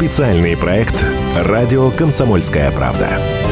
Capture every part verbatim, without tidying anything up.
Специальный проект «Радио Комсомольская правда».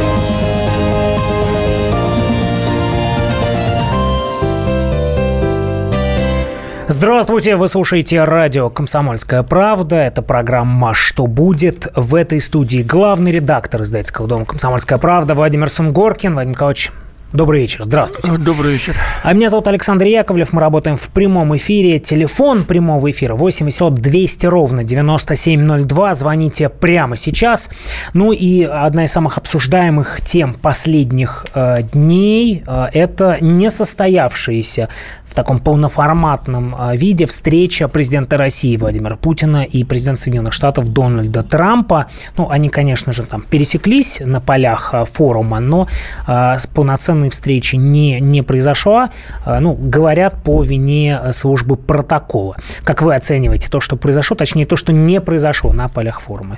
Здравствуйте, вы слушаете радио «Комсомольская правда». Это программа «Что будет?». В этой студии главный редактор издательского дома «Комсомольская правда» Владимир Сунгоркин. Владимир Николаевич, добрый вечер, здравствуйте. Добрый вечер. А меня зовут Александр Яковлев, мы работаем в прямом эфире. Телефон прямого эфира восемь восемьсот двести ровно девяносто семь ноль два. Звоните прямо сейчас. Ну и одна из самых обсуждаемых тем последних э, дней э, – это несостоявшиеся в таком полноформатном виде встреча президента России Владимира Путина и президента Соединенных Штатов Дональда Трампа. Ну, они, конечно же, там пересеклись на полях форума, но э, полноценной встречи не, не произошла. Э, ну, говорят, по вине службы протокола. Как вы оцениваете то, что произошло, точнее, то, что не произошло на полях форума?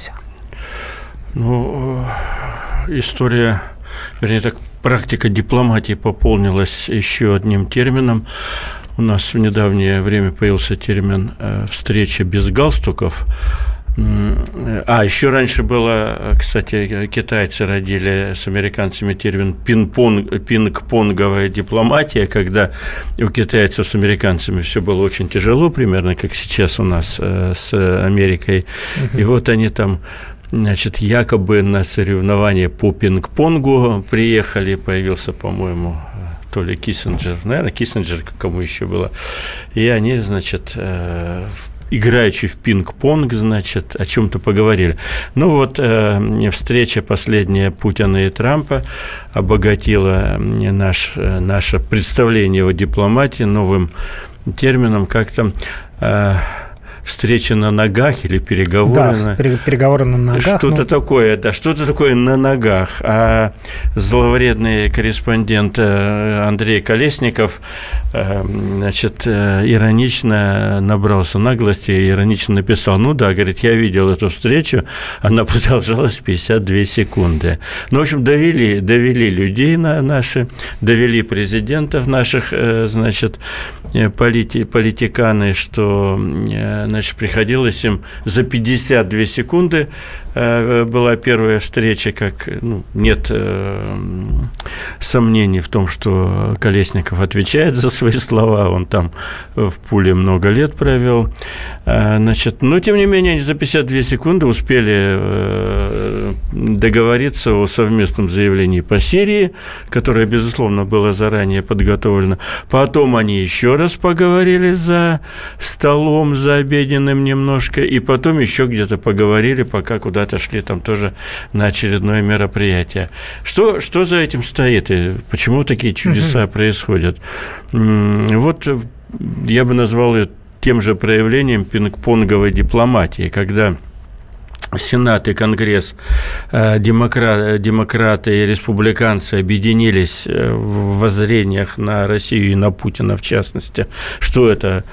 Ну, история, вернее, так, практика дипломатии пополнилась еще одним термином. У нас в недавнее время появился термин «встреча без галстуков». А, еще раньше было, кстати, китайцы родили с американцами термин «пинг-понг, пинг-понговая дипломатия», когда у китайцев с американцами все было очень тяжело, примерно как сейчас у нас с Америкой. Uh-huh. И вот они там, значит, якобы на соревнования по пинг-понгу приехали, появился, по-моему, то ли Киссинджер, наверное, Киссинджер, кому еще было, и они, значит, играючи в пинг-понг, значит, о чем-то поговорили. Ну вот, встреча последняя Путина и Трампа обогатила наш, наше представление о дипломатии новым термином, как там встреча на ногах или переговоры. Да, на... переговоры на ногах. Что-то ну... такое, да, что-то такое на ногах. А зловредный корреспондент Андрей Колесников, значит, иронично набрался наглости и иронично написал: ну да, говорит, я видел эту встречу, она продолжалась пятьдесят две секунды. Ну, в общем, довели, довели людей на наши, довели президентов наших, значит, полити, политиканы, что, значит, приходилось им за пятьдесят две секунды, была первая встреча, как, ну, нет э, сомнений в том, что Колесников отвечает за свои слова, он там в пуле много лет провел, значит, но, тем не менее, они за пятьдесят две секунды успели э, договориться о совместном заявлении по Сирии, которое, безусловно, было заранее подготовлено. Потом они еще раз поговорили за столом, за обеденным немножко, и потом еще где-то поговорили, пока куда отошли там тоже на очередное мероприятие. Что, что за этим стоит и почему такие чудеса угу. происходят? Вот я бы назвал это тем же проявлением пинг-понговой дипломатии, когда Сенат и Конгресс, демократы, демократы и республиканцы объединились в воззрениях на Россию и на Путина в частности, что это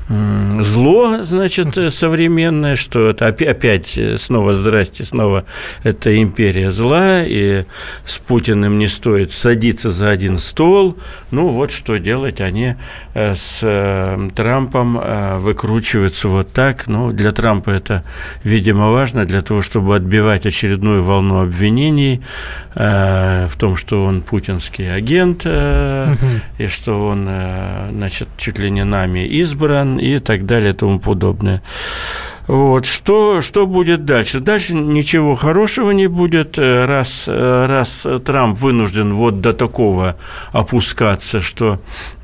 зло, значит, современное, что это опять снова здрасте, снова это империя зла, и с Путиным не стоит садиться за один стол. Ну, вот что делать, они с Трампом выкручиваются вот так. Ну, для Трампа это, видимо, важно, для того, чтобы отбивать очередную волну обвинений в том, что он путинский агент, угу. и что он, значит, чуть ли не нами избран, и так далее, и тому подобное. Вот. Что, что будет дальше? Дальше ничего хорошего не будет, раз, раз Трамп вынужден вот до такого опускаться, что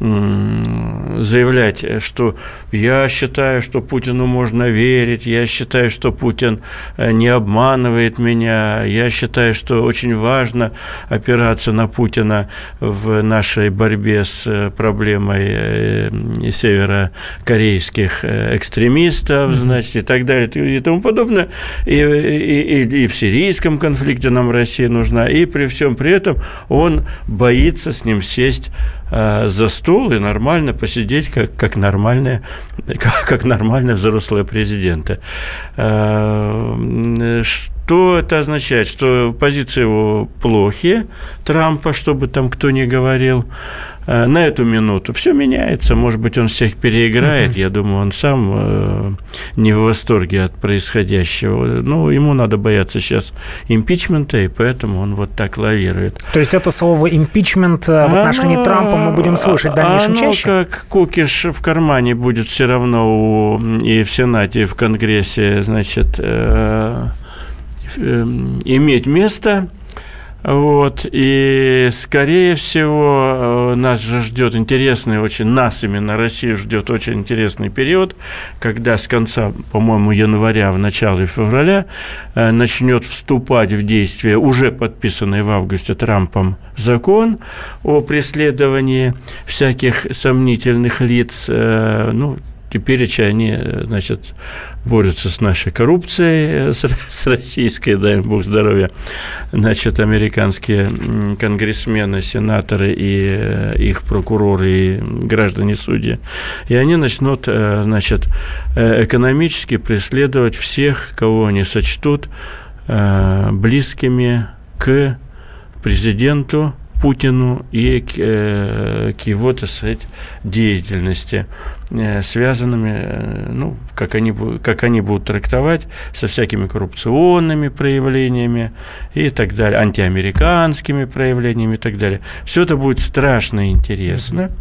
м- заявлять, что я считаю, что Путину можно верить, я считаю, что Путин не обманывает меня, я считаю, что очень важно опираться на Путина в нашей борьбе с проблемой северокорейских экстремистов, значит, и так далее, и тому подобное, и, и, и, и в сирийском конфликте нам Россия нужна, и при всем при этом он боится с ним сесть за стол и нормально посидеть, как, как, нормальные, как, как нормальные взрослые президенты. Что это означает? Что позиции его плохие, Трампа, чтобы там кто ни говорил. На эту минуту все меняется. Может быть, он всех переиграет. Mm-hmm. Я думаю, он сам э, не в восторге от происходящего. Ну, ему надо бояться сейчас импичмента, и поэтому он вот так лавирует. То есть это слово импичмент в отношении оно, Трампа мы будем слышать в дальнейшем оно чаще? Как кукиш в кармане будет все равно у, и в Сенате, и в Конгрессе, значит, э, э, иметь место. Вот, и, скорее всего, нас же ждет интересный очень, нас именно Россию ждет очень интересный период, когда с конца, по-моему, января, в начале февраля начнет вступать в действие уже подписанный в августе Трампом закон о преследовании всяких сомнительных лиц, ну, теперь они, значит, борются с нашей коррупцией, с, с российской, дай им Бог здоровья, значит, американские конгрессмены, сенаторы и их прокуроры, и граждане-судьи. И они начнут, значит, экономически преследовать всех, кого они сочтут близкими к президенту Путину и к, э, к его, так сказать, деятельности, э, связанными, э, ну, как они, как они будут трактовать, со всякими коррупционными проявлениями и так далее, антиамериканскими проявлениями и так далее. Все это будет страшно интересно,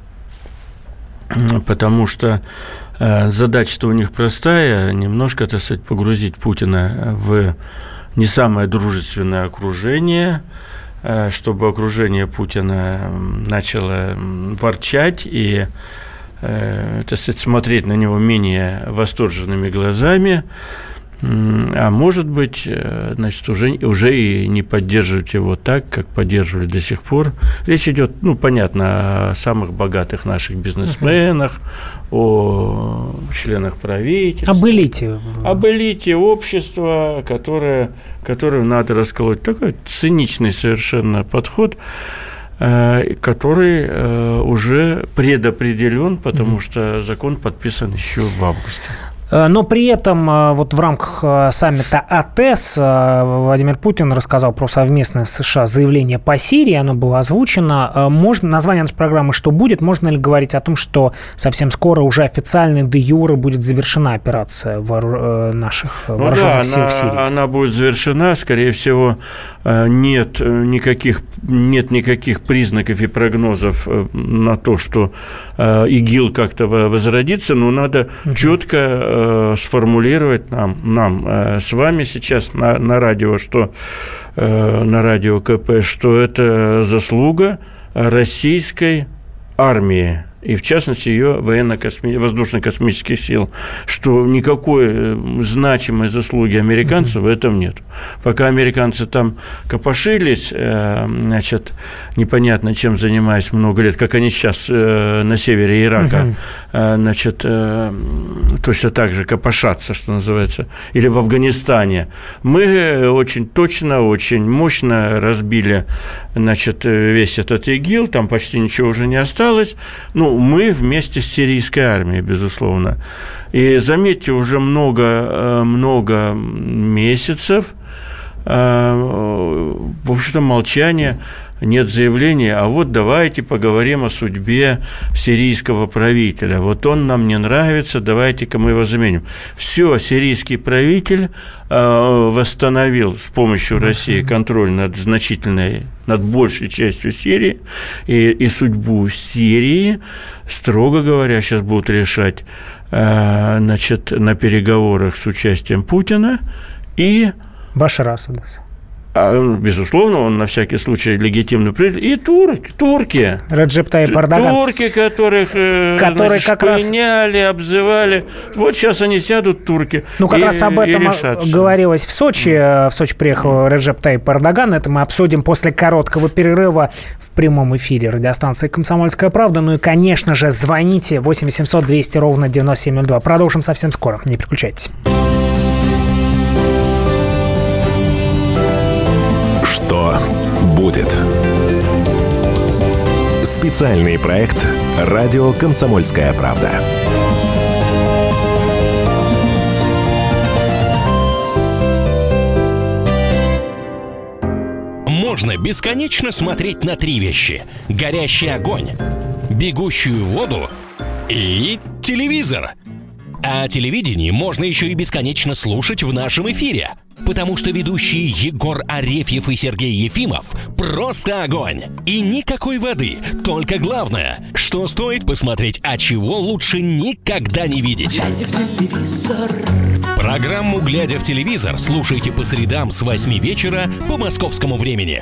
потому что э, задача-то у них простая, немножко, так сказать, погрузить Путина в не самое дружественное окружение, чтобы окружение Путина начало ворчать и, так сказать, смотреть на него менее восторженными глазами, а может быть, значит, уже, уже и не поддерживать его так, как поддерживали до сих пор. Речь идет, ну, понятно, о самых богатых наших бизнесменах, о членах правительства. Об элите. Об элите общества, которое, которую надо расколоть. Такой циничный совершенно подход, который уже предопределен, потому что закон подписан еще в августе. Но при этом вот в рамках саммита АТЭС Владимир Путин рассказал про совместное с США заявление по Сирии, оно было озвучено. Можно, название нашей программы «Что будет?» Можно ли говорить о том, что совсем скоро уже официально де юре будет завершена операция вооруж... наших ну вооруженных да, сил она, в Сирии? Она будет завершена, скорее всего, нет никаких, нет никаких признаков и прогнозов на то, что ИГИЛ как-то возродится, но надо угу. четко сформулировать нам, нам э, с вами сейчас на, на радио, что э, на радио КП, что это заслуга российской армии, и в частности ее военно-косми... воздушно-космических сил, что никакой значимой заслуги американцев mm-hmm. в этом нет. Пока американцы там копошились, значит, непонятно чем занимаясь много лет, как они сейчас на севере Ирака, mm-hmm. значит, точно так же копошатся, что называется, или в Афганистане, мы очень точно, очень мощно разбили, значит, весь этот ИГИЛ, там почти ничего уже не осталось, ну, мы вместе с сирийской армией, безусловно. И заметьте, уже много, много месяцев, в общем-то, молчание, нет заявления, а вот давайте поговорим о судьбе сирийского правителя. Вот он нам не нравится, давайте-ка мы его заменим. Все, сирийский правитель восстановил с помощью России контроль над значительной, над большей частью Сирии, и, и судьбу Сирии, строго говоря, сейчас будут решать, значит, на переговорах с участием Путина и Башар Асад. А, безусловно, он на всякий случай легитимный президент. И турки, турки. Реджеп Тайип Эрдоган. Турки, которых которые значит, как шпыняли, раз... обзывали. Вот сейчас они сядут, турки, Ну, как и, раз об этом говорилось в Сочи. В Сочи приехал Реджеп Тайип Эрдоган. Это мы обсудим после короткого перерыва в прямом эфире радиостанции «Комсомольская правда». Ну и, конечно же, звоните восемь восемьсот двести ровно девяносто семь ноль два. Продолжим совсем скоро. Не переключайтесь. Что будет? Специальный проект «Радио Комсомольская правда». Можно бесконечно смотреть на три вещи: горящий огонь, бегущую воду и телевизор. А телевидение можно еще и бесконечно слушать в нашем эфире, потому что ведущие Егор Арефьев и Сергей Ефимов просто огонь. И никакой воды, только главное, что стоит посмотреть, а чего лучше никогда не видеть. Глядя в телевизор. Программу «Глядя в телевизор» слушайте по средам с восьми вечера по московскому времени.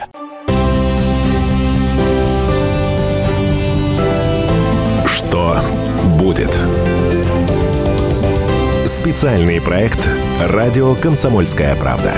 Что будет? Специальный проект «Радио Комсомольская правда».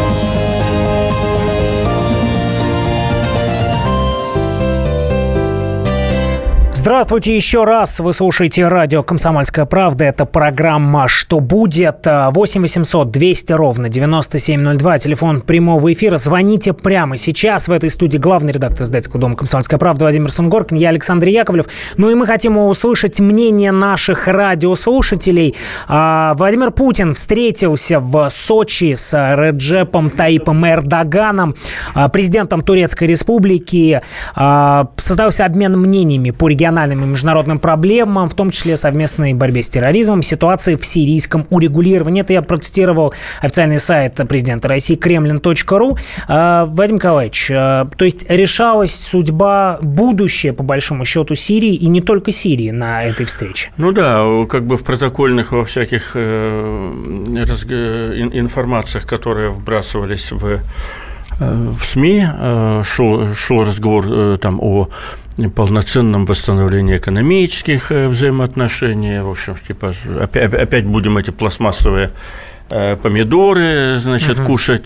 Здравствуйте еще раз. Вы слушаете радио «Комсомольская правда». Это программа «Что будет?». восемь восемьсот двести ровно девяносто семь ноль два. Телефон прямого эфира. Звоните прямо сейчас. В этой студии главный редактор издательского дома «Комсомольская правда» Владимир Сунгоркин. Я Александр Яковлев. Ну и мы хотим услышать мнение наших радиослушателей. Владимир Путин встретился в Сочи с Реджепом Таипом Эрдоганом, президентом Турецкой Республики. Состоялся обмен мнениями по региональным и международным проблемам, в том числе совместной борьбе с терроризмом, ситуации в сирийском урегулировании. Это я процитировал официальный сайт президента России кремлин точка ру. Владимир Николаевич, то есть решалась судьба, будущее, по большому счету, Сирии, и не только Сирии на этой встрече? Ну да, как бы в протокольных, во всяких э, разг... информациях, которые вбрасывались в, в СМИ, э, шел, шел разговор э, там о полноценном восстановлении экономических взаимоотношений. В общем, типа, опять, опять будем эти пластмассовые помидоры, значит, uh-huh. кушать,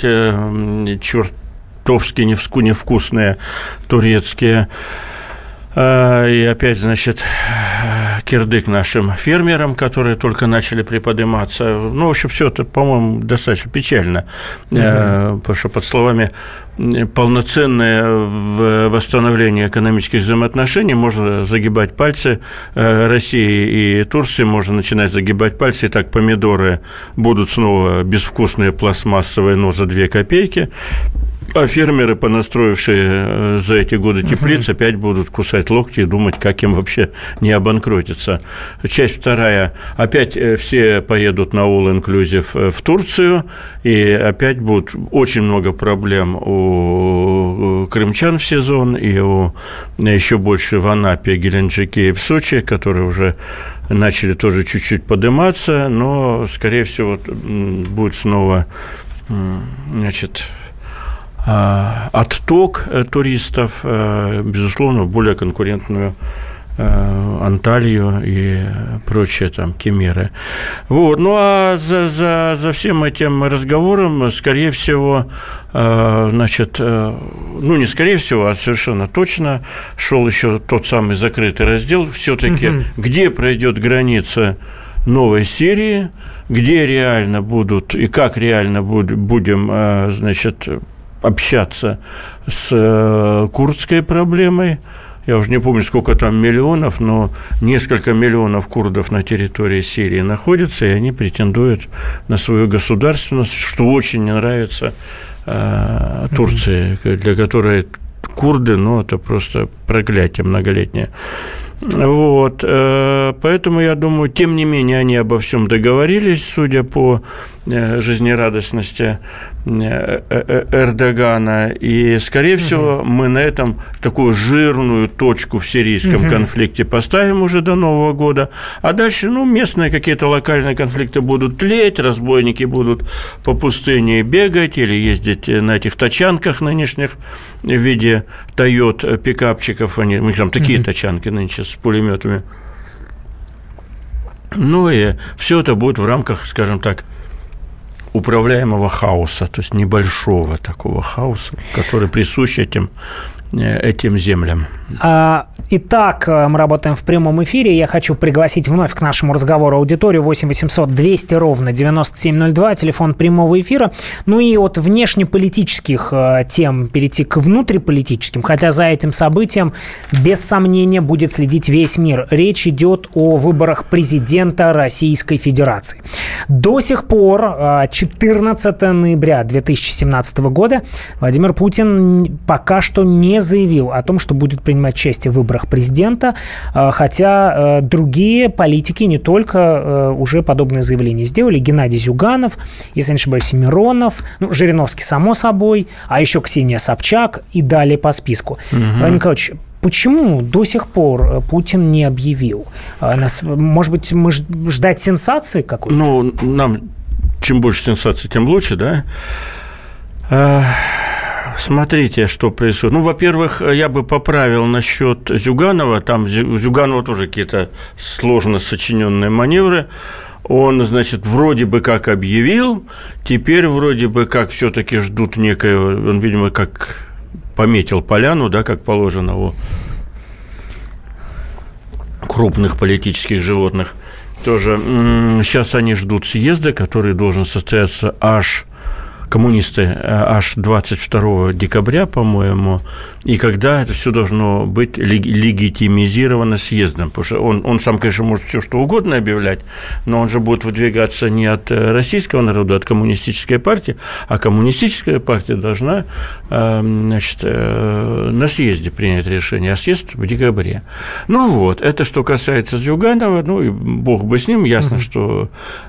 чертовски невкусные турецкие. И опять, значит, кирдык нашим фермерам, которые только начали приподниматься. Ну, в общем, все это, по-моему, достаточно печально, uh-huh. потому что под словами полноценное восстановление экономических взаимоотношений можно загибать пальцы. России и Турции можно начинать загибать пальцы, и так помидоры будут снова безвкусные, пластмассовые, но за две копейки. А фермеры, понастроившие за эти годы теплиц, uh-huh. опять будут кусать локти и думать, как им вообще не обанкротиться. Часть вторая. Опять все поедут на all-inclusive в Турцию, и опять будет очень много проблем у крымчан в сезон, и у еще больше в Анапе, Геленджике и в Сочи, которые уже начали тоже чуть-чуть подниматься, но, скорее всего, будет снова, значит, отток туристов, безусловно, в более конкурентную Анталию и прочие там Кемеры. Вот. Ну, а за, за, за всем этим разговором, скорее всего, значит, ну, не скорее всего, а совершенно точно шел еще тот самый закрытый раздел, все-таки, угу. где пройдет граница новой Сирии, где реально будут и как реально будем, значит, общаться с курдской проблемой. Я уже не помню, сколько там миллионов, но несколько миллионов курдов на территории Сирии находятся, и они претендуют на свою государственность, что очень не нравится э, Турции, для которой курды, ну, это просто проклятие многолетнее. Вот, поэтому, я думаю, тем не менее, они обо всем договорились, судя по жизнерадостности Эрдогана, и, скорее всего, угу. мы на этом такую жирную точку в сирийском угу. конфликте поставим уже до Нового года, а дальше, ну, местные какие-то локальные конфликты будут тлеть, разбойники будут по пустыне бегать или ездить на этих тачанках нынешних в виде Тойот пикапчиков, они, у них там такие угу. тачанки нынче с пулеметами. Ну и все это будет в рамках, скажем так, управляемого хаоса, то есть небольшого такого хаоса, который присущ этим, этим землям. А, Итак, мы работаем в прямом эфире. Я хочу пригласить вновь к нашему разговору аудиторию восемь восемьсот двести ровно девяносто семь ноль два, телефон прямого эфира. Ну и от внешнеполитических э, тем перейти к внутриполитическим, хотя за этим событием без сомнения будет следить весь мир. Речь идет о выборах президента Российской Федерации. До сих пор, э, четырнадцатого ноября две тысячи семнадцатого года, Владимир Путин пока что не заявил о том, что будет принимать участие в выборах президента, хотя другие политики не только уже подобные заявления сделали. Геннадий Зюганов, если не ошибаюсь, Миронов, ну, Жириновский, само собой, а еще Ксения Собчак и далее по списку. Угу. Владимир Николаевич, почему до сих пор Путин не объявил? Нас, может быть, мы ждать сенсации какой-то? Ну, нам чем больше сенсаций, тем лучше, да? Смотрите, что происходит. Ну, во-первых, я бы поправил насчет Зюганова. Там у Зюганова тоже какие-то сложно сочиненные маневры. Он, значит, вроде бы как объявил, теперь вроде бы как все-таки ждут некоего, он, видимо, как пометил поляну, да, как положено у крупных политических животных. Тоже сейчас они ждут съезда, который должен состояться аж... коммунисты аж двадцать второго декабря, по-моему, и когда это все должно быть легитимизировано съездом, потому что он, он сам, конечно, может все что угодно объявлять, но он же будет выдвигаться не от российского народа, а от коммунистической партии, а коммунистическая партия должна, значит, на съезде принять решение, а съезд в декабре. Ну вот, это что касается Зюганова, ну и бог бы с ним, ясно, угу. что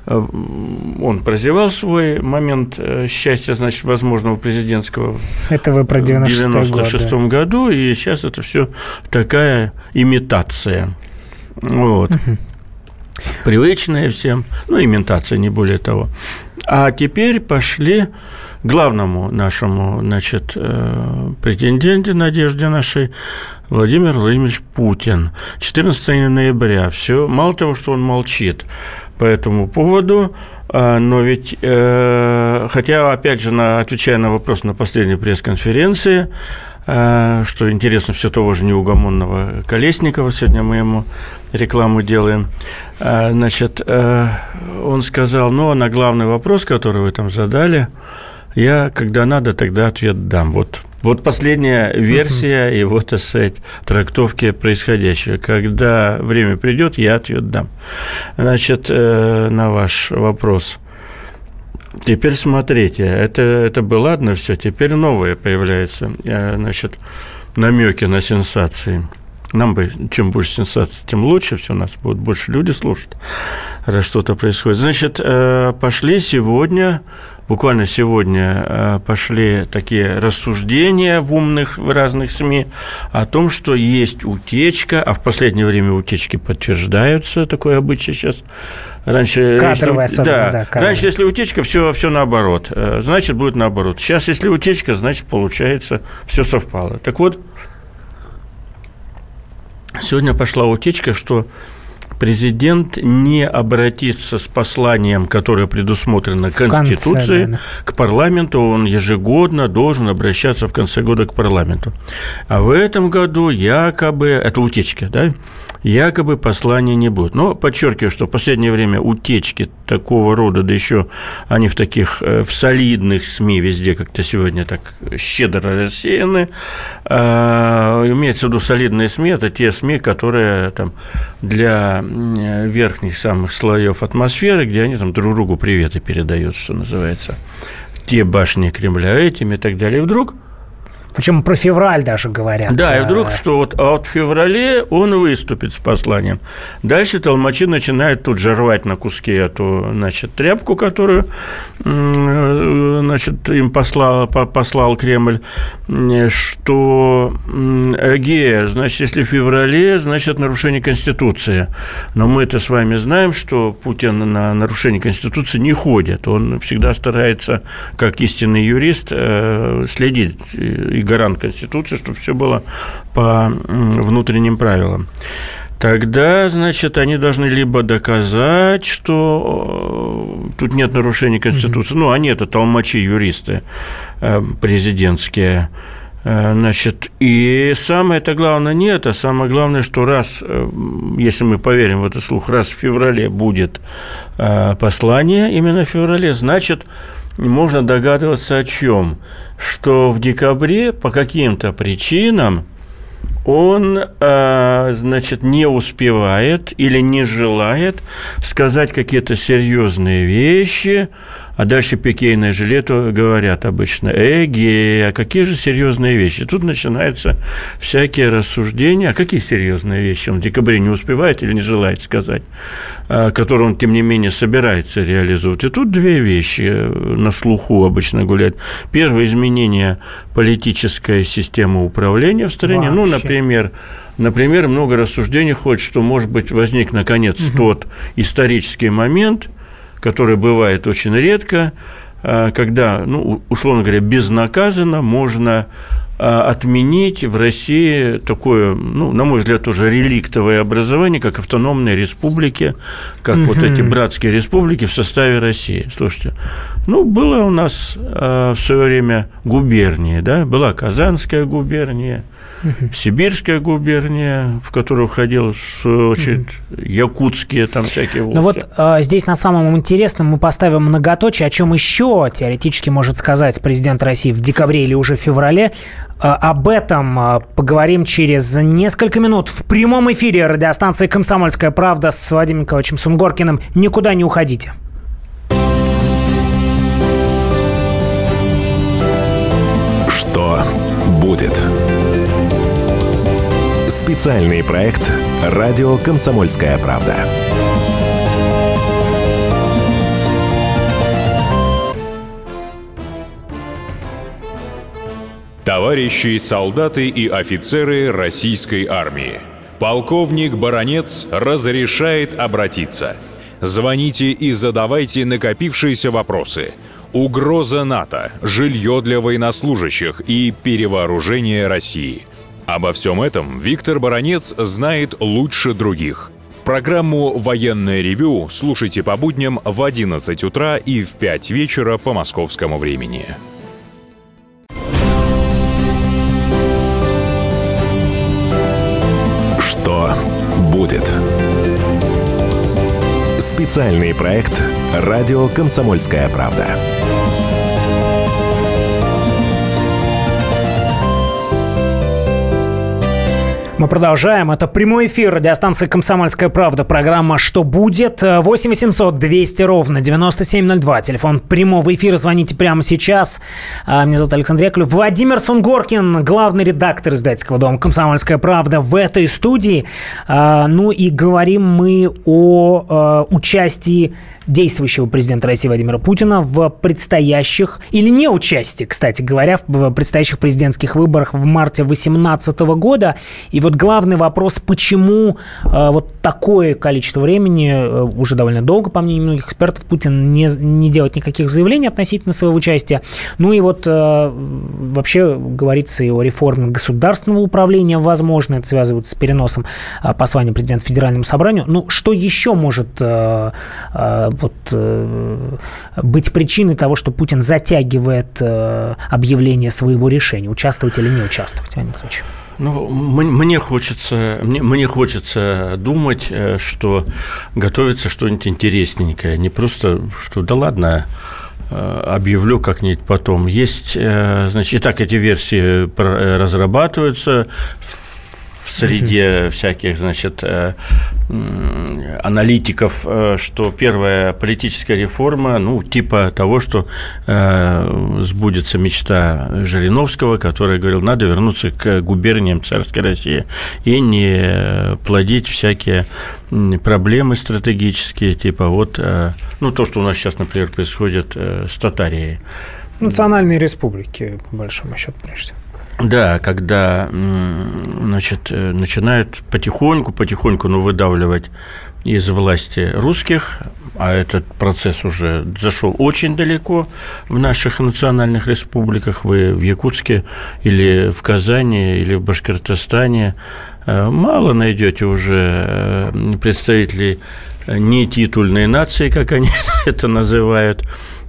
он прозевал свой момент счастья, значит, возможного президентского это вы про девяносто шестой в девяносто шестом году, и сейчас это все такая имитация. Вот. Угу. Привычная всем, ну, имитация, не более того. А теперь пошли к главному нашему, значит, претенденте, надежде нашей, Владимир Владимирович Путин. четырнадцатого ноября. Все, мало того, что он молчит по этому поводу, но ведь, хотя, опять же, на, отвечая на вопрос на последней пресс-конференции, что интересно, все того же неугомонного Колесникова, сегодня мы ему рекламу делаем, значит, он сказал, ну, на главный вопрос, который вы там задали, я, когда надо, тогда ответ дам. Вот. Вот последняя версия uh-huh. его, так сказать, трактовки происходящего. Когда время придет, я ответ дам. Значит, на ваш вопрос. Теперь смотрите, это, это было ладно все, теперь новое появляется. Значит, намеки на сенсации. Нам бы чем больше сенсаций, тем лучше, все, нас будут больше люди слушать, раз что-то происходит. Значит, пошли сегодня... Буквально сегодня пошли такие рассуждения в умных в разных СМИ о том, что есть утечка, а в последнее время утечки подтверждаются, такое обычай сейчас. Раньше, кадровая если, особенно, да, да, кадровая. Раньше, если утечка, все, все наоборот, значит, будет наоборот. Сейчас, если утечка, значит, получается, все совпало. Так вот, сегодня пошла утечка, что президент не обратится с посланием, которое предусмотрено Конституцией, конце, да, к парламенту. Он ежегодно должен обращаться в конце года к парламенту. А в этом году якобы, это утечка, да, якобы послания не будет. Но подчеркиваю, что в последнее время утечки такого рода, да еще они в таких, в солидных СМИ везде как-то сегодня так щедро рассеяны. А, имеется в виду солидные СМИ, это те СМИ, которые там для верхних самых слоев атмосферы, где они там друг другу приветы передают, что называется, те башни Кремля этими и так далее. И вдруг... Причем про февраль даже говорят. Да, и вдруг, что вот, а вот в феврале он выступит с посланием. Дальше толмачи начинают тут же рвать на куски эту, значит, тряпку, которую, значит, им послал, послал Кремль, что эге, значит, если в феврале, значит, нарушение Конституции. Но мы-то с вами знаем, что Путин на нарушение Конституции не ходит. Он всегда старается, как истинный юрист, следить и гарант Конституции, чтобы все было по внутренним правилам. Тогда, значит, они должны либо доказать, что тут нет нарушений Конституции, mm-hmm. ну, они это толмачи, юристы президентские, Значит, и самое-то главное не это, самое главное, что раз, если мы поверим в этот слух, раз в феврале будет послание, именно в феврале, значит, можно догадываться о чем? Что в декабре по каким-то причинам он, значит, не успевает или не желает сказать какие-то серьезные вещи, а дальше пикейное жилету говорят обычно: эге, а какие же серьезные вещи? Тут начинаются всякие рассуждения, а какие серьезные вещи он в декабре не успевает или не желает сказать, которые он, тем не менее, собирается реализовать. И тут две вещи на слуху обычно гуляют. Первое – изменение политической системы управления в стране. Вообще. Ну, например, например, много рассуждений ходит, что, может быть, возник, наконец, угу. тот исторический момент, который бывает очень редко, когда, ну, условно говоря, безнаказанно можно отменить в России такое, ну, на мой взгляд, тоже реликтовое образование, как автономные республики, как угу. вот эти братские республики в составе России. Слушайте, ну, было у нас в свое время губернии, да, была Казанская губерния, угу. Сибирская губерния, в которую входил, в свою очередь, угу. якутские там всякие власти. Ну вот э, здесь на самом интересном мы поставим многоточие, о чем еще теоретически может сказать президент России в декабре или уже в феврале. Э, об этом э, поговорим через несколько минут в прямом эфире радиостанции «Комсомольская правда» с Вадимом Николаевичем Сунгоркиным. Никуда не уходите. Что будет? Специальный проект «Радио Комсомольская правда». Товарищи солдаты и офицеры российской армии, полковник Баранец разрешает обратиться. Звоните и задавайте накопившиеся вопросы. Угроза НАТО, жилье для военнослужащих и перевооружение России. Обо всем этом Виктор Баранец знает лучше других. Программу «Военное ревю» слушайте по будням в одиннадцать утра и в пять вечера по московскому времени. Что будет? Специальный проект «Радио Комсомольская правда». Мы продолжаем. Это прямой эфир радиостанции «Комсомольская правда». Программа «Что будет?» восемь восемьсот двести ровно девяносто семь ноль два. Телефон прямого эфира. Звоните прямо сейчас. Меня зовут Александр Яковлев. Владимир Сунгоркин, главный редактор издательского дома «Комсомольская правда» в этой студии. Ну и говорим мы о участии действующего президента России Владимира Путина в предстоящих, или не участии, кстати говоря, в предстоящих президентских выборах в марте две тысячи восемнадцатого года. И вот главный вопрос, почему э, вот такое количество времени, э, уже довольно долго, по мнению многих экспертов, Путин не, не делает никаких заявлений относительно своего участия. Ну и вот э, вообще говорится и о реформе государственного управления, возможно, это связывается с переносом э, послания президента Федеральному собранию. Ну, что еще может э, э, вот, э, быть причиной того, что Путин затягивает э, объявление своего решения, участвовать или не участвовать, Владимир Николаевич? Ну, мне хочется, мне, мне хочется думать, что готовится что-нибудь интересненькое, не просто, что да ладно, объявлю как-нибудь потом. Есть, значит, и так эти версии разрабатываются в среде mm-hmm. всяких, значит, аналитиков, что первая политическая реформа, ну, типа того, что сбудется мечта Жириновского, который говорил, надо вернуться к губерниям царской России и не плодить всякие проблемы стратегические, типа вот, ну, то, что у нас сейчас, например, происходит с Татарией. Национальные республики, по большому счету, прежде всего. Да, когда, значит, начинают потихоньку-потихоньку, ну, выдавливать из власти русских, а этот процесс уже зашел очень далеко в наших национальных республиках, вы в Якутске или в Казани или в Башкортостане мало найдете уже представителей нетитульной нации, как они это называют,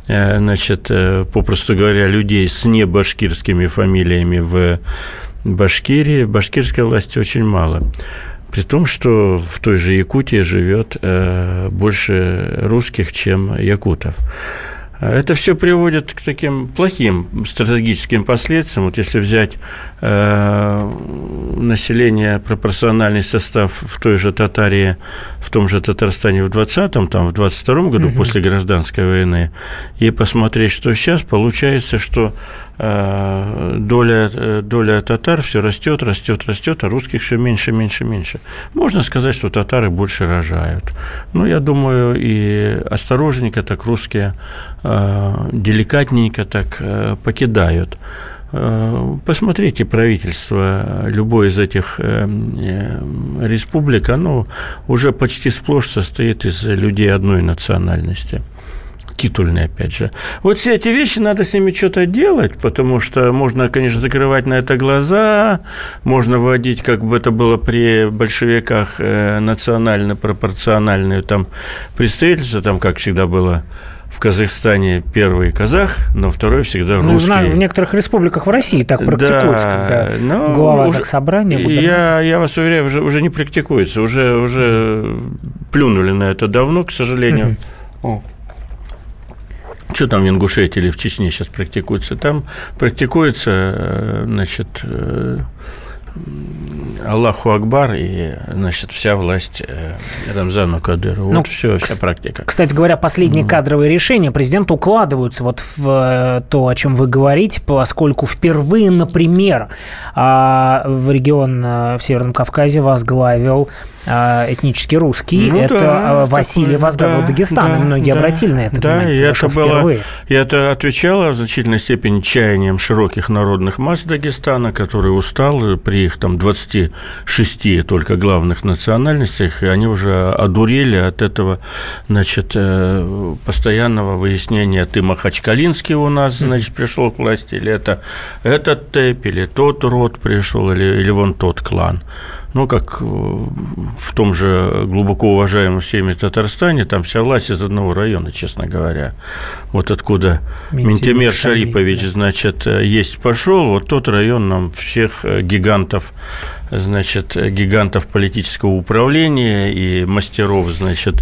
значит, попросту говоря, людей с небашкирскими фамилиями в Башкирии, в башкирской власти очень мало. При том, что в той же Якутии живет больше русских, чем якутов. Это все приводит к таким плохим стратегическим последствиям. Вот если взять э, население, пропорциональный состав в той же Татарии, в том же Татарстане в двадцатом, там, в двадцать втором году, угу. после гражданской войны, и посмотреть, что сейчас, получается, что э, доля, доля татар все растет, растет, растет, а русских все меньше, меньше, меньше. Можно сказать, что татары больше рожают. Но я думаю, и осторожненько так русские деликатненько так покидают. Посмотрите правительство любой из этих республик, оно уже почти сплошь состоит из людей одной национальности. Титульные, опять же. Вот все эти вещи, надо с ними что-то делать, потому что можно, конечно, закрывать на это глаза, можно вводить, как бы это было при большевиках, национально-пропорциональное там представительство, там, как всегда было в Казахстане, первый казах, но второй всегда русский. Ну, знаю, в некоторых республиках в России так практикуется, да, когда глава заксобрания. Я, я вас уверяю, уже, уже не практикуется, уже, уже плюнули на это давно, к сожалению. Угу. Что там в Ингушетии или в Чечне сейчас практикуется? Там практикуется, значит, Аллаху Акбар и, значит, вся власть Рамзану Кадырову. Ну, вот все, вся практика. Кстати говоря, последние mm. кадровые решения президента укладываются вот в то, о чем вы говорите, поскольку впервые, например, в регион в Северном Кавказе возглавил этнический русский. Ну, это да, Василий такой, возглавил да, Дагестан, да, и многие да, обратили на это да, внимание. И это, было, и это отвечало в значительной степени чаянием широких народных масс Дагестана, который устал при их там двадцати шести только главных национальностях, и они уже одурели от этого, значит, постоянного выяснения: ты махачкалинский у нас, значит, пришел к власти, или это этот тэп, или тот род пришел, или, или вон тот клан. Ну, как в том же глубоко уважаемом всеми Татарстане, там вся власть из одного района, честно говоря. Вот откуда Ментимер Шарипович, значит, есть пошел, вот тот район нам всех гигантов, значит, гигантов политического управления и мастеров, значит,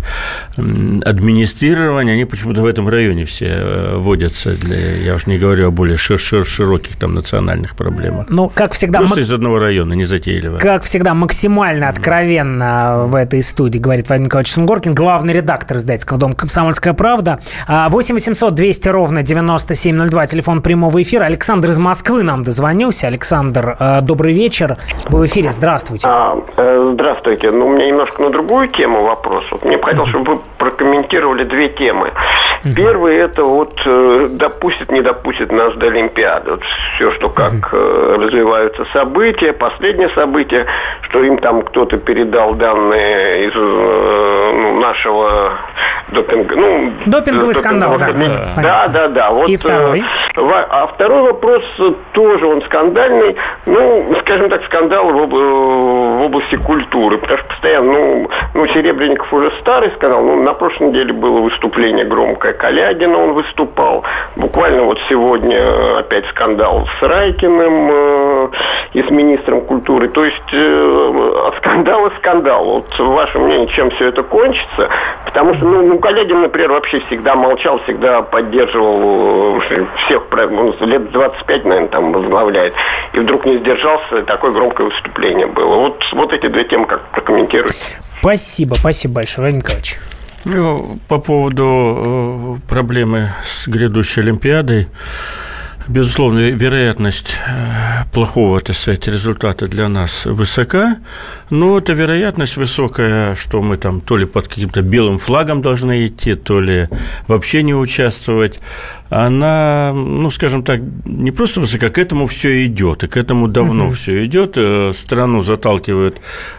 администрирования, они почему-то в этом районе все водятся, для, я уж не говорю о более шир- шир- широких там национальных проблемах. Ну, как всегда... Просто м- из одного района, незатейливо. Как всегда, максимально откровенно в этой студии говорит Владимир Николаевич Сунгоркин, главный редактор издательского дома «Комсомольская правда». восемь восемьсот двести ровно девяносто семь ноль два, телефон прямого эфира. Александр из Москвы нам дозвонился. Александр, добрый вечер. Вы в эфире, здравствуйте. А, здравствуйте. Ну, у меня немножко на другую тему вопрос. Вот мне бы хотелось, чтобы вы прокомментировали две темы. Первый – это вот допустит, не допустит нас до Олимпиады. Вот все, что как развиваются события, последнее событие, что им там кто-то передал данные из ну, нашего допинга. Ну, допинговый скандал, да. Да, да, да. Вот, и второй? А второй вопрос тоже он скандальный. Ну, скажем так, скандал в, об, в области культуры. Потому что постоянно, ну, ну, Серебренников уже старый скандал. Ну, на прошлой неделе было выступление громкое Калягина, он выступал. Буквально вот сегодня опять скандал с Райкиным э, и с министром культуры. То есть э, от скандала скандал. Вот ваше мнение, чем все это кончится? Потому что, ну, ну Калягин, например, вообще всегда молчал, всегда поддерживал всех, ну, лет двадцать пять, наверное, там возглавляет. И вдруг не сдержался, такое громкое выступление было. Вот, вот эти две темы как прокомментируете? Спасибо, спасибо большое, Владимир Николаевич. Ну, по поводу проблемы с грядущей Олимпиадой, безусловно, вероятность плохого, так сказать, результата для нас высока, но эта вероятность высокая, что мы там то ли под каким-то белым флагом должны идти, то ли вообще не участвовать. она, ну, скажем так, не просто высока, к этому все идет, и к этому давно uh-huh. все идет. Страну заталкивают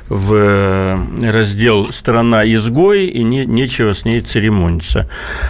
в раздел «Страна-изгой», и не, нечего с ней церемониться.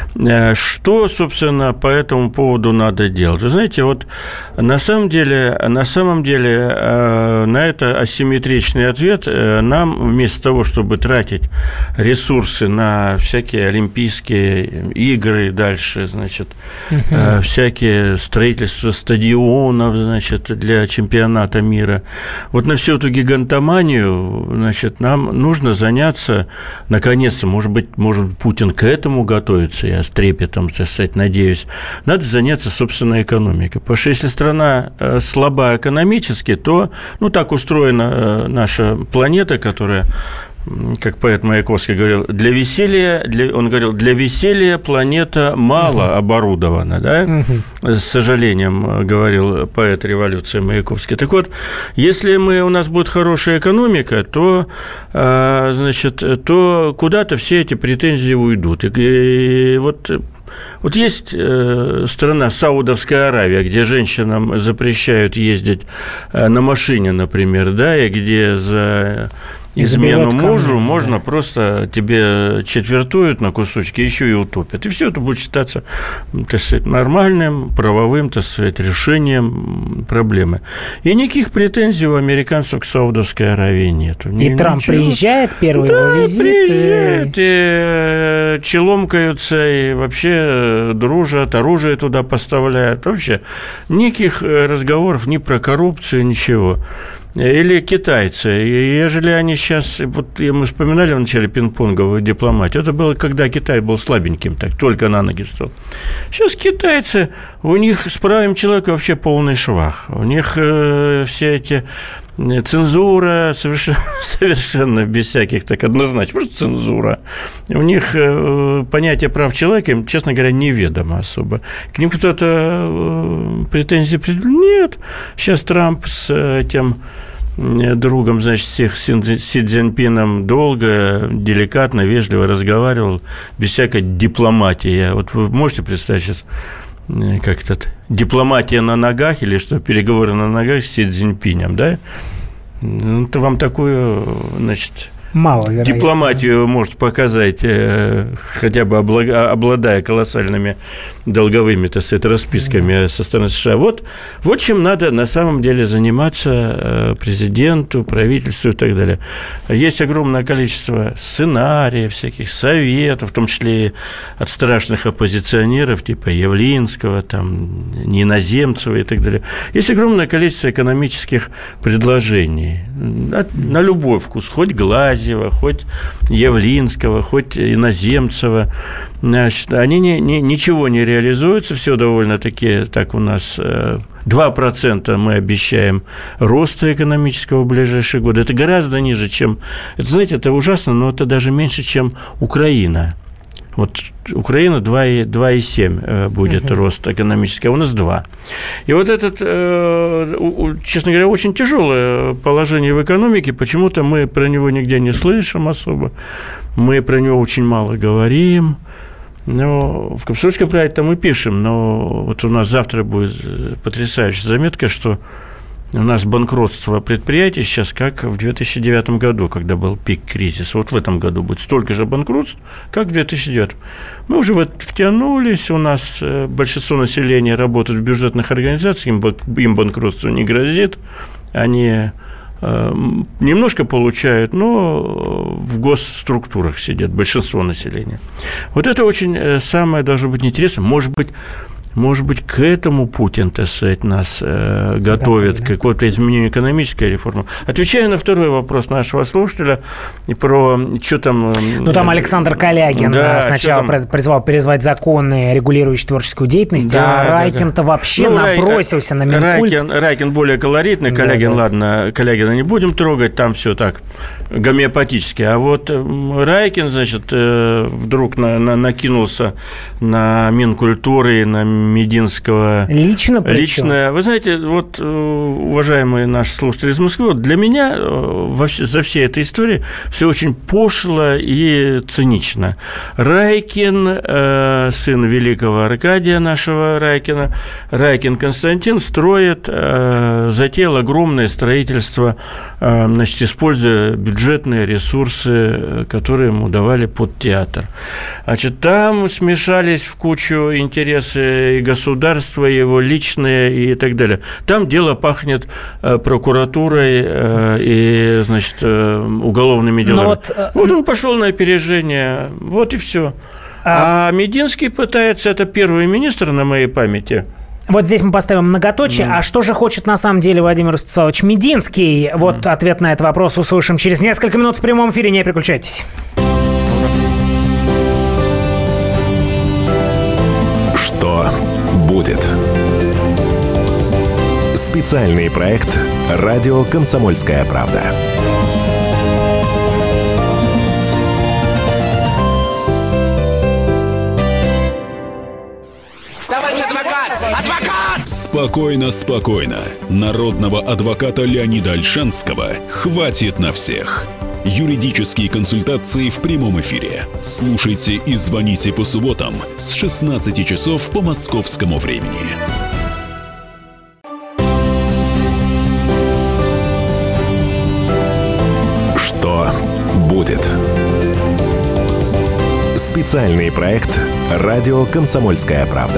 Что, собственно, по этому поводу надо делать? Вы знаете, вот на самом деле, на самом деле на это асимметричный ответ. Нам вместо того, чтобы тратить ресурсы на всякие олимпийские игры, дальше, значит, uh-huh. всякие строительства стадионов, значит, для чемпионата мира, вот на всю эту гигантоманию, значит, нам нужно заняться, наконец-то, может быть, может быть, Путин к этому готовится, я с трепетом, так сказать, надеюсь, надо заняться собственной экономикой. Потому что если страна слаба экономически, то, ну, так устроена наша планета, которая, как поэт Маяковский говорил, для веселья, для, он говорил, для веселья планета мало uh-huh. оборудована, да? Uh-huh. С сожалением говорил поэт революции Маяковский. Так вот, если мы, у нас будет хорошая экономика, то, значит, то куда-то все эти претензии уйдут. И, и вот... Вот есть э, страна Саудовская Аравия, где женщинам запрещают ездить э, на машине, например, да, и где за измену мужу камень, можно да. просто тебе четвертуют на кусочки, еще и утопят. И все это будет считаться, так сказать, нормальным, правовым, так сказать, решением проблемы. И никаких претензий у американцев к Саудовской Аравии нет. И Ни, Трамп ничего. приезжает, первый да, его визит. приезжает, и челомкаются, и вообще дружат, оружие туда поставляют. Вообще никаких разговоров ни про коррупцию, ничего. Или китайцы. И ежели они сейчас... Вот мы вспоминали в начале пинг-понговую дипломатию. Это было, когда Китай был слабеньким, так, только на ноги встал. Сейчас китайцы, у них с правом человека вообще полный швах. У них э, все эти... Цензура совершенно, совершенно без всяких так однозначно, просто цензура. У них э, понятие прав человека, им, честно говоря, неведомо особо. К ним кто-то э, претензий предъявляет? Нет. Сейчас Трамп с этим другом, значит, всех Си Цзиньпином долго, деликатно, вежливо разговаривал, без всякой дипломатии. Вот вы можете представить сейчас, как этот, дипломатия на ногах или что, переговоры на ногах с Си Цзиньпинем, да? Ну, то вам такую, значит... Мало, вероятно. Дипломатию может показать, хотя бы обладая колоссальными долговыми, так сказать, расписками со стороны США. Вот, вот чем надо на самом деле заниматься президенту, правительству и так далее. Есть огромное количество сценариев, всяких советов, в том числе и от страшных оппозиционеров, типа Явлинского, там, Иноземцева и так далее. Есть огромное количество экономических предложений на, на любой вкус, хоть Глазьева, хоть Явлинского, хоть Иноземцева. Значит, они не, не, ничего не реализуются, все довольно-таки так у нас... два процента мы обещаем роста экономического в ближайшие годы. Это гораздо ниже, чем... Это, знаете, это ужасно, но это даже меньше, чем Украина. Вот Украина два и семь будет uh-huh. рост экономический, а у нас два. И вот это, честно говоря, очень тяжелое положение в экономике. Почему-то мы про него нигде не слышим особо. Мы про него очень мало говорим. Но в «Комсомольской правде» мы пишем, но вот у нас завтра будет потрясающая заметка, что у нас банкротство предприятий сейчас как в две тысячи девятом году, когда был пик кризиса. Вот в этом году будет столько же банкротств, как в две тысячи девятом. Мы уже в это втянулись, у нас большинство населения работает в бюджетных организациях, им банкротство не грозит, они немножко получают, но в госструктурах сидят большинство населения. Вот это очень самое должно быть интересно. Может быть, Может быть, к этому Путин, так сказать, нас э, готовит, к какому-то изменению экономической реформы. Отвечая на второй вопрос нашего слушателя и про что там... Ну, там Александр Калягин да, сначала там... призвал перезвать законы, регулирующие творческую деятельность, да, а Райкин-то да, да. вообще ну, набросился Рай... на Минкульт. Райкин, Райкин более колоритный, Калягин, да, да. ладно, Калягина не будем трогать, там все так гомеопатически. А вот Райкин, значит, вдруг на, на, накинулся на Минкультуры и на Мединского. Лично причем? Лично. Вы знаете, вот, уважаемые наши слушатели из Москвы, вот для меня во все, за всей этой историей все очень пошло и цинично. Райкин, э, сын великого Аркадия нашего Райкина, Райкин Константин строит, э, затеял огромное строительство, э, значит, используя бюджетные ресурсы, которые ему давали под театр. Значит, там смешались в кучу интересы и государства, и его личные, и так далее. Там дело пахнет э, прокуратурой э, и, значит, э, уголовными делами. Вот, э... вот он пошел на опережение, вот и все. А... а Мединский пытается, это первый министр на моей памяти. Вот здесь мы поставим многоточие. Да. А что же хочет на самом деле Владимир Ростиславович Мединский? Вот да. Ответ на этот вопрос услышим через несколько минут в прямом эфире. Не переключайтесь. Что будет? Специальный проект «Радио Комсомольская правда». Спокойно, спокойно. Народного адвоката Леонида Ольшанского хватит на всех. Юридические консультации в прямом эфире. Слушайте и звоните по субботам с шестнадцати часов по московскому времени. Что будет? Специальный проект «Радио Комсомольская правда».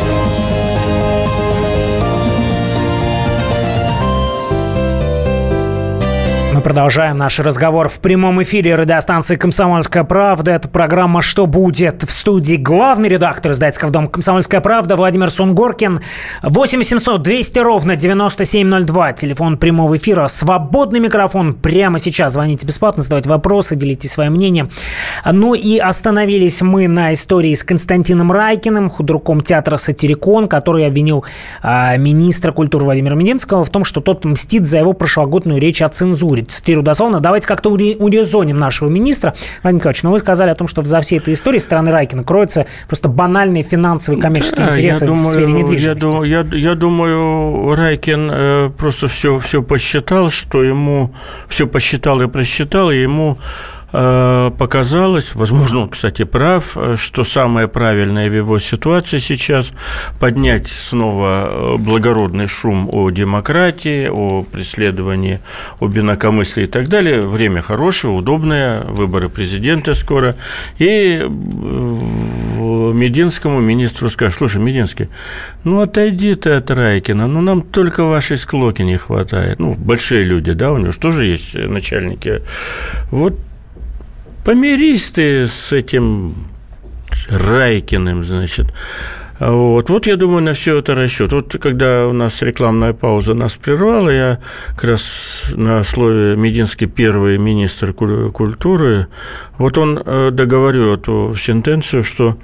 Мы продолжаем наш разговор в прямом эфире радиостанции «Комсомольская правда». Это программа «Что будет?». В студии главный редактор издательского дома «Комсомольская правда» Владимир Сунгоркин. восемь восемьсот двести ровно девяносто семь ноль два. Телефон прямого эфира. Свободный микрофон. Прямо сейчас звоните бесплатно, задавайте вопросы, делитесь своим мнением. Ну и остановились мы на истории с Константином Райкиным, худруком театра «Сатирикон», который обвинил а, министра культуры Владимира Мединского в том, что тот мстит за его прошлогоднюю речь о цензуре. Цитирую дословно. Давайте как-то урезоним нашего министра. Владимир Николаевич, но вы сказали о том, что за всей этой историей со стороны Райкина кроются просто банальные финансовые коммерческие да, интересы думаю, в сфере недвижимости. Я, я, я думаю, Райкин э, просто все, все посчитал, что ему все посчитал и просчитал, и ему показалось, возможно, он, кстати, прав, что самое правильное в его ситуации сейчас поднять снова благородный шум о демократии, о преследовании, об инакомыслии и так далее. Время хорошее, удобное, выборы президента скоро. И Мединскому министру скажешь: слушай, Мединский, ну отойди ты от Райкина, ну нам только вашей склоки не хватает. Ну, большие люди, да, у него же тоже есть начальники. Вот помирись ты с этим Райкиным, значит. Вот, вот я думаю, на все это расчет. Вот когда у нас рекламная пауза нас прервала, я как раз на слове Мединский первый министр культуры, вот он договорил эту сентенцию, что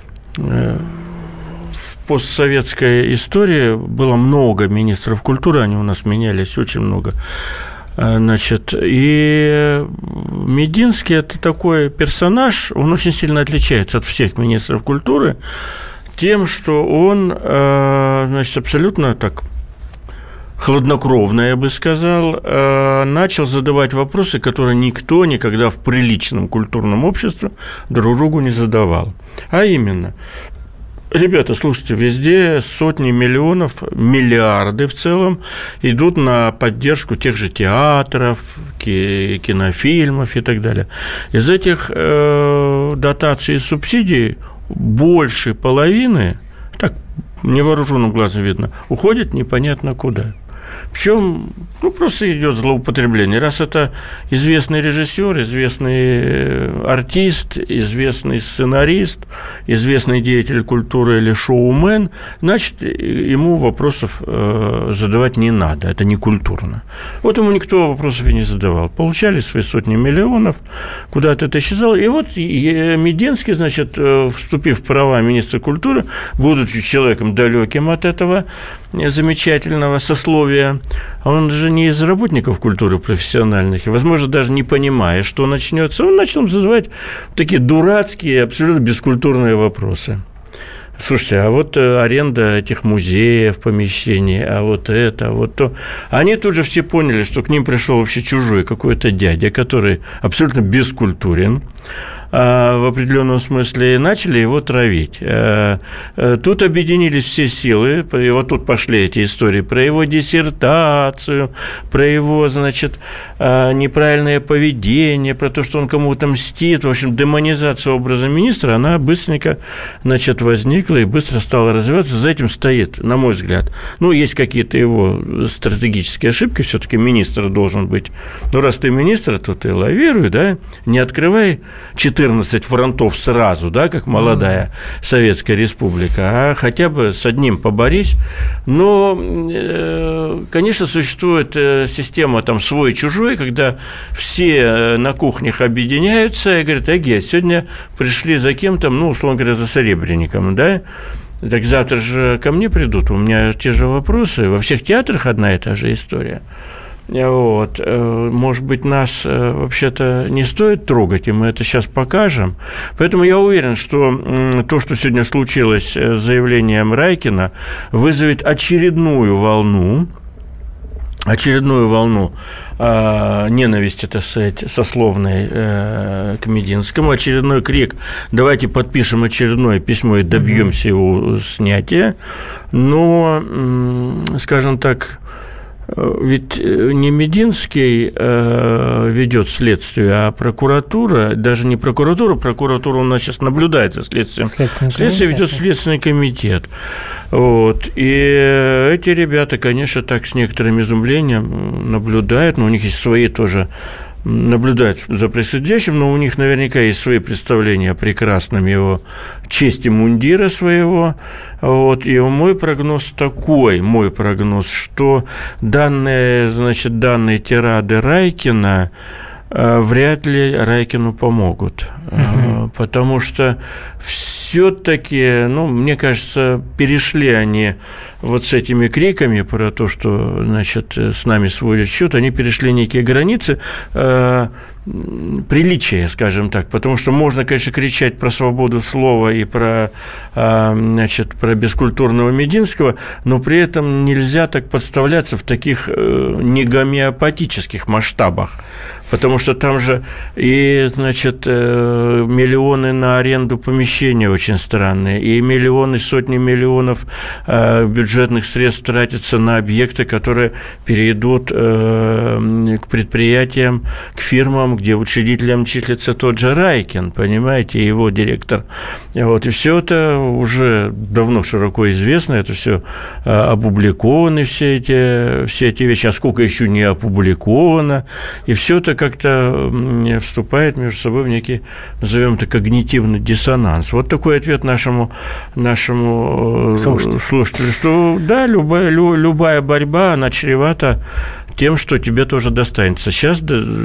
в постсоветской истории было много министров культуры, они у нас менялись очень много. Значит, и Мединский – это такой персонаж, он очень сильно отличается от всех министров культуры тем, что он, значит, абсолютно так хладнокровно, я бы сказал, начал задавать вопросы, которые никто никогда в приличном культурном обществе друг другу не задавал. А именно: ребята, слушайте, везде сотни миллионов, миллиарды в целом идут на поддержку тех же театров, кинофильмов и так далее. Из этих э, дотаций и субсидий больше половины, так невооруженным глазом видно, уходит непонятно куда. Причем, ну, просто идет злоупотребление. Раз это известный режиссер, известный артист, известный сценарист, известный деятель культуры или шоумен, значит, ему вопросов задавать не надо, это не культурно. Вот ему никто вопросов и не задавал. Получали свои сотни миллионов, куда-то это исчезало. И вот Мединский, значит, вступив в права министра культуры, будучи человеком далеким от этого замечательного сословия, он же не из работников культуры профессиональных, и, возможно, даже не понимая, что начнется, он начал задавать такие дурацкие, абсолютно бескультурные вопросы. Слушайте, а вот аренда этих музеев, помещений, а вот это, а вот то. Они тут же все поняли, что к ним пришел вообще чужой какой-то дядя, который абсолютно бескультурен в определенном смысле, и начали его травить. Тут объединились все силы, и вот тут пошли эти истории про его диссертацию, про его, значит, неправильное поведение, про то, что он кому-то мстит. В общем, демонизация образа министра, она быстренько, значит, возникла и быстро стала развиваться. За этим стоит, на мой взгляд, ну, есть какие-то его стратегические ошибки, все-таки министр должен быть. Ну, раз ты министр, то ты лавируй, да, не открывай четырнадцать фронтов сразу, да, как молодая Советская Республика, а хотя бы с одним поборись. Но, конечно, существует система там свой-чужой, когда все на кухнях объединяются и говорят: Эге, сегодня пришли за кем-то, ну, условно говоря, за Серебренником, да, так завтра же ко мне придут, у меня те же вопросы, во всех театрах одна и та же история. Вот. Может быть, нас вообще-то не стоит трогать, и мы это сейчас покажем. Поэтому я уверен, что то, что сегодня случилось с заявлением Райкина, вызовет очередную волну, очередную волну э, ненависти, так сказать, сословной э, к Мединскому, очередной крик: давайте подпишем очередное письмо и добьемся его снятия. Но, э, скажем так, ведь не Мединский э, ведет следствие, а прокуратура, даже не прокуратура, прокуратура у нас сейчас наблюдает за следствием. Следствие ведет Следственный комитет. Вот. И эти ребята, конечно, так с некоторым изумлением наблюдают, но у них есть свои тоже, наблюдают за происходящим, но у них наверняка есть свои представления о прекрасном его чести мундира своего. Вот. И мой прогноз такой, мой прогноз, что данные, значит, данные тирады Райкина вряд ли Райкину помогут, угу. Потому что все-таки, ну, мне кажется, перешли они вот с этими криками про то, что, значит, с нами сводят счет, они перешли некие границы э, приличия, скажем так, потому что можно, конечно, кричать про свободу слова и про, э, значит, про бескультурного Мединского, но при этом нельзя так подставляться в таких э, негомеопатических масштабах, потому что там же и, значит, э, миллионы на аренду помещения очень странные, и миллионы, сотни миллионов э, бюджетных средств тратятся на объекты, которые перейдут э, к предприятиям, к фирмам, где учредителем числится тот же Райкин, понимаете, его директор. Вот, и все это уже давно широко известно, это все э, опубликованы, все эти, все эти вещи, а сколько еще не опубликовано, и все это как-то вступает между собой в некий, назовем это, когнитивный диссонанс. Вот такой ответ нашему, нашему слушателю. слушателю, что да, любая, любая борьба, она чревата тем, что тебе тоже достанется. Сейчас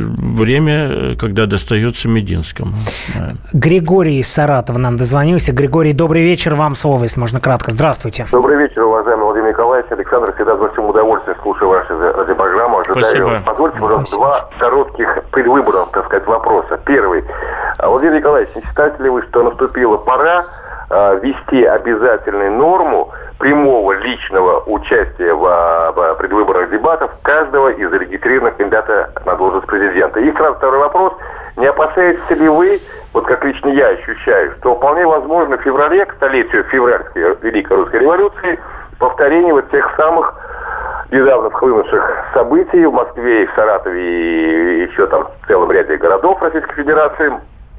время, когда достается Мединскому. Да. Григорий из Саратова нам дозвонился. Григорий, добрый вечер. Вам слово, если можно кратко. Здравствуйте. Добрый вечер, уважаемый Владимир Николаевич. Александр, всегда с большим удовольствием слушаю вашу радиопрограмму. Ожидаю. Спасибо. Позвольте, пожалуйста, Спасибо. два коротких предвыборных, так сказать, вопроса. Первый. Владимир Николаевич, не считаете ли вы, что наступила пора ввести обязательную норму прямого личного участия в, в предвыборных дебатах каждого из зарегистрированных кандидатов на должность президента? И сразу второй вопрос. Не опасаетесь ли вы, вот как лично я ощущаю, что вполне возможно в феврале, к столетию февральской Великой Русской революции, повторение вот тех самых недавно вхлынувших событий в Москве, и в Саратове, и еще там в целом ряде городов Российской Федерации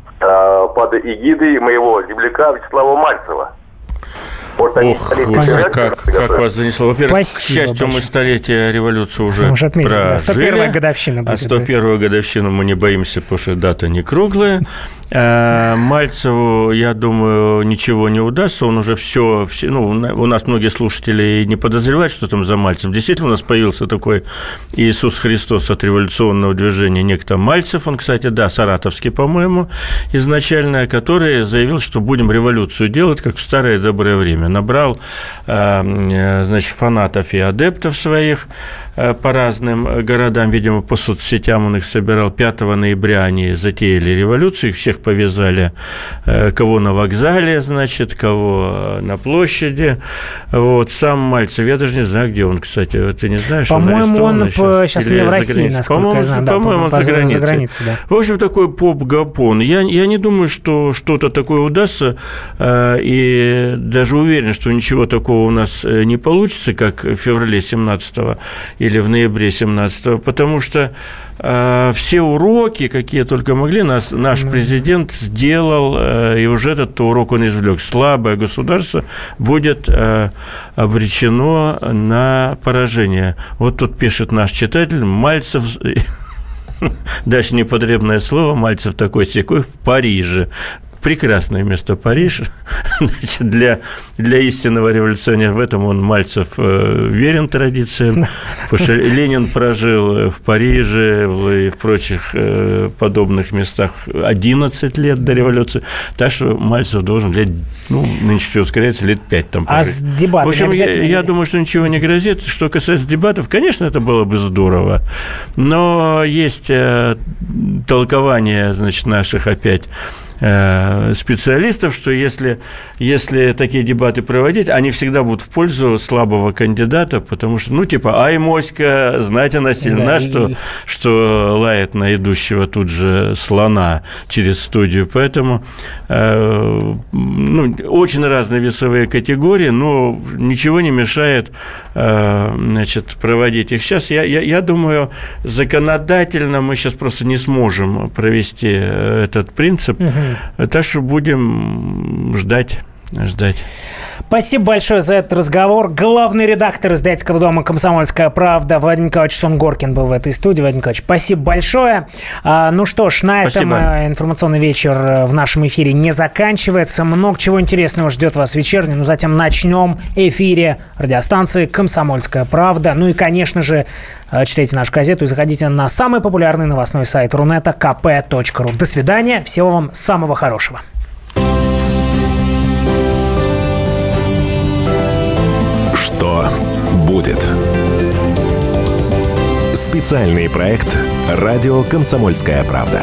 под эгидой моего земляка Вячеслава Мальцева. Ох, как, как, как вас занесло. Во-первых, Спасибо к счастью, большое. Мы столетие революции уже, уже отметили, прожили. Да, сто первая годовщина будет. А сто первую годовщину мы не боимся, потому что дата не круглая. Мальцеву, я думаю, ничего не удастся. Он уже все, все... Ну, у нас многие слушатели не подозревают, что там за Мальцев. Действительно, у нас появился такой Иисус Христос от революционного движения, некто Мальцев. Он, кстати, да, саратовский, по-моему, изначально, который заявил, что будем революцию делать, как в старое доброе время. Набрал, значит, фанатов и адептов своих, по разным городам, видимо, по соцсетям он их собирал. пятого ноября они затеяли революцию, их всех повязали, кого на вокзале, значит, кого на площади. Вот, сам Мальцев, я даже не знаю, где он, кстати, ты не знаешь? По-моему, он, он сейчас не в России, насколько по-моему, я знаю. Да, по-моему, он за границей. За границей, да. В общем, такой поп-гапон. Я, я не думаю, что что-то такое удастся, и даже уверен, что ничего такого у нас не получится, как в феврале семнадцатого или в ноябре семнадцатого, потому что э, все уроки, какие только могли, нас, наш президент сделал, э, и уже этот урок он извлек. Слабое государство будет э, обречено на поражение. Вот тут пишет наш читатель, Мальцев... Дальше непотребное слово, Мальцев такой-сякой в Париже. Прекрасное место Париж. Значит, для, для истинного революционера в этом он, Мальцев, э, верен традициям. Потому что Ленин прожил в Париже и в прочих э, подобных местах одиннадцать лет до революции. Так что Мальцев должен лет, ну, нынче все ускоряется, лет пять там прожить. А с дебатами в общем, я, я думаю, что ничего не грозит. Что касается дебатов, конечно, это было бы здорово. Но есть э, толкование, значит, наших опять специалистов, что если, если такие дебаты проводить, они всегда будут в пользу слабого кандидата, потому что, ну, типа, ай, моська, знать она сильна, да, что, и... что лает на идущего тут же слона через студию. Поэтому э, ну, очень разные весовые категории, но ничего не мешает э, значит, проводить их. Сейчас, я, я, я думаю, законодательно мы сейчас просто не сможем провести этот принцип. Угу. Так что будем ждать, ждать. Спасибо большое за этот разговор. Главный редактор издательского дома «Комсомольская правда» Вадим Николаевич Сунгоркин был в этой студии. Вадим Николаевич, спасибо большое. А, ну что ж, на этом спасибо. Информационный вечер в нашем эфире не заканчивается. Много чего интересного ждет вас вечерним. Но затем начнем эфире радиостанции «Комсомольская правда». Ну и, конечно же, читайте нашу газету и заходите на самый популярный новостной сайт Рунета ка пэ точка ру. До свидания. Всего вам самого хорошего. Что будет? Специальный проект «Радио Комсомольская правда».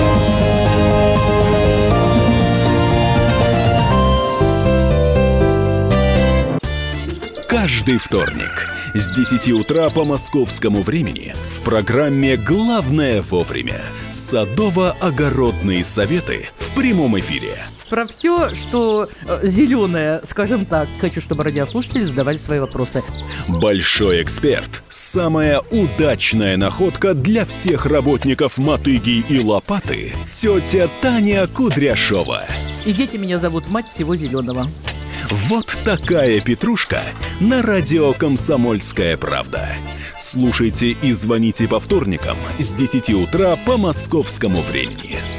Каждый вторник с десяти утра по московскому времени в программе «Главное вовремя» садово-огородные советы в прямом эфире. Про все, что э, зеленое, скажем так. Хочу, чтобы радиослушатели задавали свои вопросы. Большой эксперт. Самая удачная находка для всех работников мотыги и лопаты. Тетя Таня Кудряшова. И дети меня зовут мать всего зеленого. Вот такая петрушка на радио «Комсомольская правда». Слушайте и звоните по вторникам с десяти утра по московскому времени.